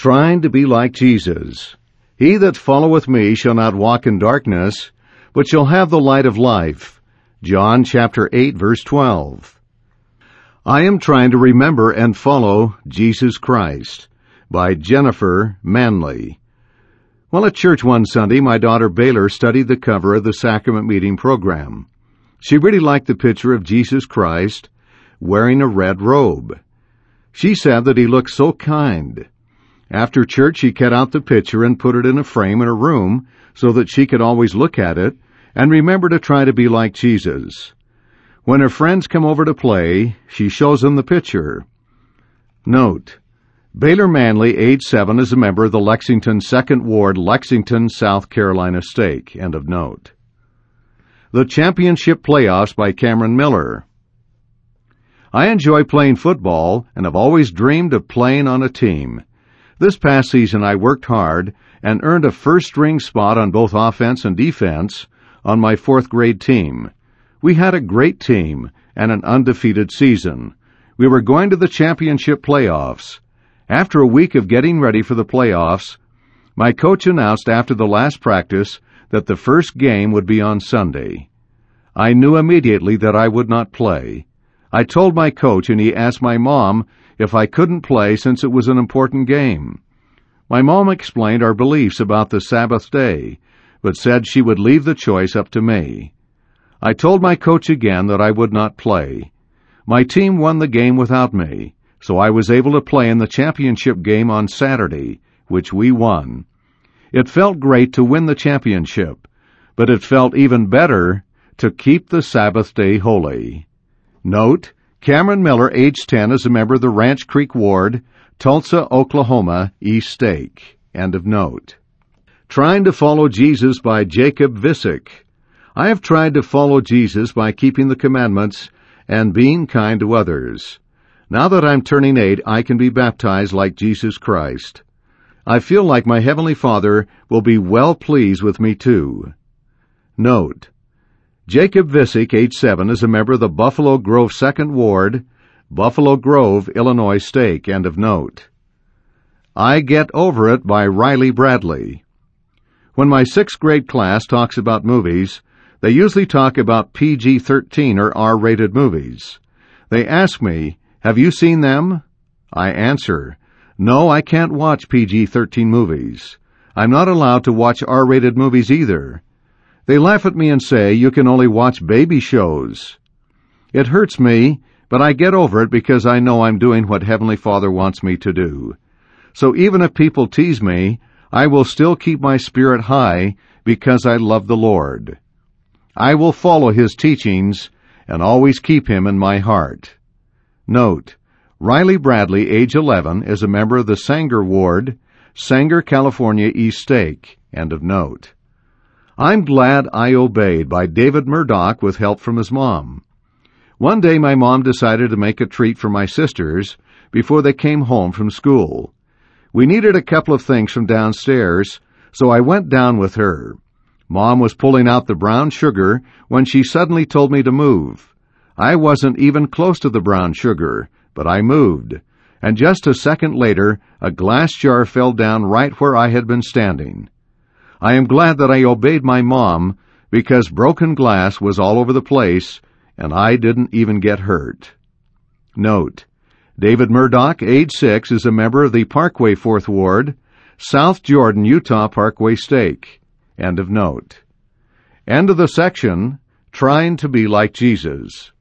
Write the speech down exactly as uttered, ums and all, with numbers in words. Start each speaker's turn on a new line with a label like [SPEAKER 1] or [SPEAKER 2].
[SPEAKER 1] Trying to be like Jesus. He that followeth me shall not walk in darkness, but shall have the light of life. John chapter eight, verse twelve. I am trying to remember and follow Jesus Christ, by Jennifer Manley. While at church one Sunday, my daughter Baylor studied the cover of the Sacrament Meeting program. She really liked the picture of Jesus Christ wearing a red robe. She said that he looked so kind. After church, she cut out the picture and put it in a frame in her room so that she could always look at it and remember to try to be like Jesus. When her friends come over to play, she shows them the picture. Note: Baylor Manley, age seven, is a member of the Lexington second Ward, Lexington, South Carolina Stake. End of note. The Championship Playoffs by Cameron Miller. I enjoy playing football and have always dreamed of playing on a team. This past season I worked hard and earned a first-string spot on both offense and defense on my fourth grade team. We had a great team and an undefeated season. We were going to the championship playoffs. After a week of getting ready for the playoffs, my coach announced after the last practice that the first game would be on Sunday. I knew immediately that I would not play. I told my coach, and he asked my mom if I couldn't play since it was an important game. My mom explained our beliefs about the Sabbath day, but said she would leave the choice up to me. I told my coach again that I would not play. My team won the game without me, so I was able to play in the championship game on Saturday, which we won. It felt great to win the championship, but it felt even better to keep the Sabbath day holy. Note: Cameron Miller, age ten, is a member of the Ranch Creek Ward, Tulsa, Oklahoma, East Stake. End of note. Trying to Follow Jesus by Jacob Visick. I have tried to follow Jesus by keeping the commandments and being kind to others. Now that I'm turning eight, I can be baptized like Jesus Christ. I feel like my Heavenly Father will be well pleased with me too. Note: Jacob Visick, age seven, is a member of the Buffalo Grove second Ward, Buffalo Grove, Illinois Stake. End of note. I Get Over It by Riley Bradley. When my sixth grade class talks about movies, they usually talk about P G thirteen or R-rated movies. They ask me, "Have you seen them?" I answer, "No, I can't watch P G thirteen movies. I'm not allowed to watch R-rated movies either." They laugh at me and say, "You can only watch baby shows." It hurts me, but I get over it because I know I'm doing what Heavenly Father wants me to do. So even if people tease me, I will still keep my spirit high because I love the Lord. I will follow His teachings and always keep Him in my heart. Note: Riley Bradley, age eleven, is a member of the Sanger Ward, Sanger, California, East Stake. End of note. I'm Glad I Obeyed by David Murdoch with help from his mom. One day my mom decided to make a treat for my sisters before they came home from school. We needed a couple of things from downstairs, so I went down with her. Mom was pulling out the brown sugar when she suddenly told me to move. I wasn't even close to the brown sugar, but I moved, and just a second later, a glass jar fell down right where I had been standing. I am glad that I obeyed my mom because broken glass was all over the place, and I didn't even get hurt. Note: David Murdoch, age six, is a member of the Parkway fourth Ward, South Jordan, Utah Parkway Stake. End of note. End of the section, Trying to Be Like Jesus.